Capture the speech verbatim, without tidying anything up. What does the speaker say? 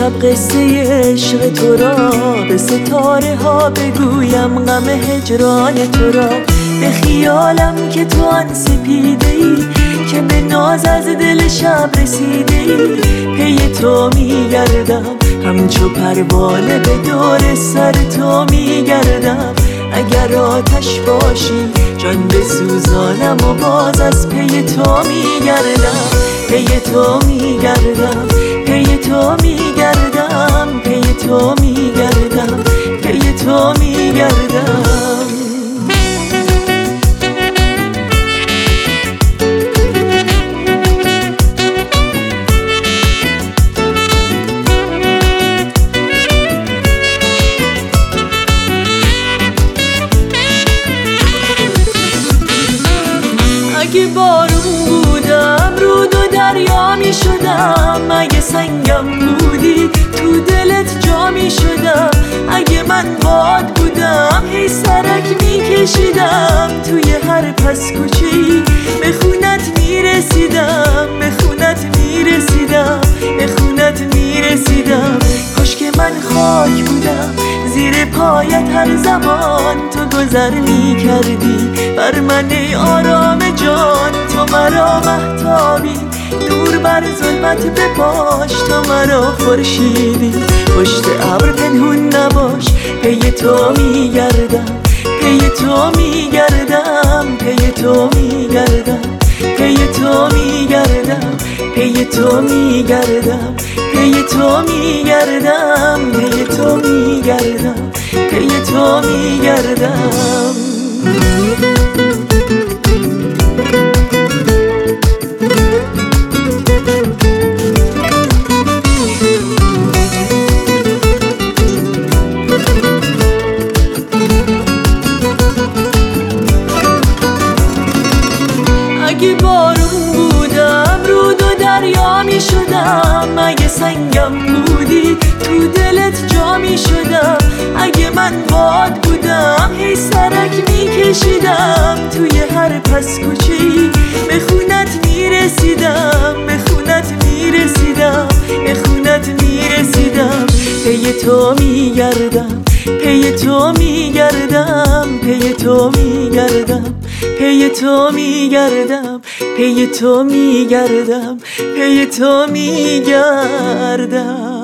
شب قصه عشق تو را به ستاره ها بگویم، غم هجران تو را به خیالم که تو آن سپیده ای که به ناز از دل شب رسیده ای. پی تو میگردم همچو پروانه به دور سر تو میگردم، اگر آتش باشی جان بسوزانم و باز از پی تو میگردم. پی تو میگردم پی تو میگردم پی تو میگردم پی تو میگردم. اگه بارون بودم رود و دریا می شدم، اگه سنگم بودی تو دلت جا می شدم، اگه من باد بودم هی سرک می کشیدم، توی هر پس کوچه‌ای به خونت می رسیدم، به خونت می رسیدم، به خونت می رسیدم. کاش که من خاک بودم زیر پایت هر زمان تو گذر می کردی بر من ای آرام جان. تو مرا مهتابی نور بر ظلمت بپاش، تو مرا خورشیدی پشت ابر پنهون نباش. پی تو میگردم پی تو میگردم پی تو میگردم پی تو میگردم پی تو میگردم پی تو میگردم پی تو میگردم پی تو میگردم. اگه بارون بودم رود و دریا می شدم، اگه سنگم بودی تو دلت جا می شدم، اگه من باد بودم هی سرک می کشیدم، توی هر پس کوچه‌ای به خونت می رسیدم، به خونت می رسیدم، به خونت می رسیدم. پی تو می گردم پی تو می گردم پی تو می گردم پی تو میگردم پی تو میگردم پی تو میگردم.